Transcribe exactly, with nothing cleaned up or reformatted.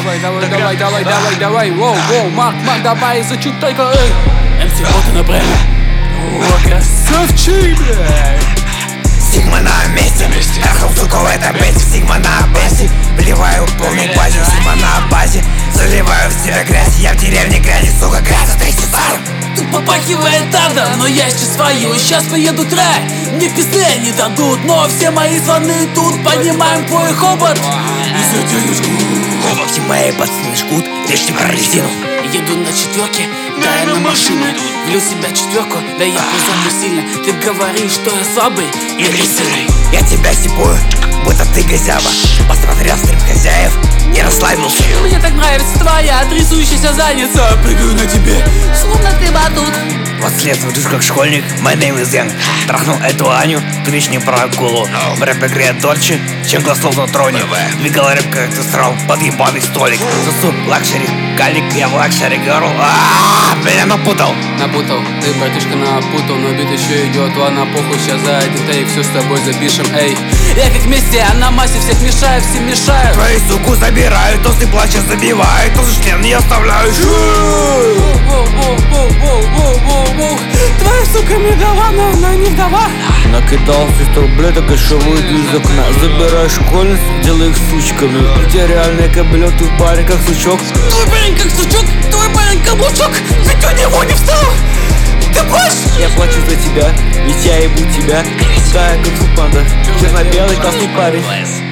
Давай, давай, давай, давай, давай, давай. Воу, воу, Марк, Марк, давай, за чуть только, эй. эм си вот на прямо. О, красавчик, блядь. Сигма на месте, эхо в звуковой табете. Сигма на базе, вливаю полный базе. Сигма на базе, заливаю в себя грязь. Я в деревне грязи, сука, грязь отрисаю. Тут попахивает ада, но я сейчас свою. Сейчас поеду край, мне пизды не дадут. Но все мои звоны тут, поднимаем твой хобот и за денежку. Оба все мои пацаны жгут, речь не про резину. Еду на четверке, да я на машине. Влю в себя четверку, да я позову сильно. Ты говоришь, что я слабый или сильный. Я тебя сипую, будто ты газява. Посмотрел стрим хозяев, не расслабился. Мне так нравится твоя трясущаяся задница. Прыгаю на тебе, словно ты батут. двадцать лет выйдешь как школьник, my name is Young. Трахнул эту Аню, крич не про акулу. В рэп-игре Дольче, чем глазов на троне. Двигал рэп, как ты срал под ебаный столик. Засу лакшери, калик, я в лакшери герл. Аааа, меня напутал. Напутал, ты, братишка, напутал. Но бит еще идет, ладно, похуй. Сейчас за один тейк все с тобой запишем, эй. Я как вместе, а на массе всех мешаю, всем мешаю. Твою суку забираю, толстый плача забиваю, толстый член не оставляю. Твоя сука мне дала, но она не вдова. Накидал сто рублей, так еще выйду из окна. Забираю школьниц, делаю их сучками. Где реальный кобелек, ты парень как сучок. Твой парень как сучок, твой парень каблучок. Ты чё него не встал? Ты плачешь? Я плачу за тебя, ведь я ебу тебя. Такая как панда, черно-белый классный парень.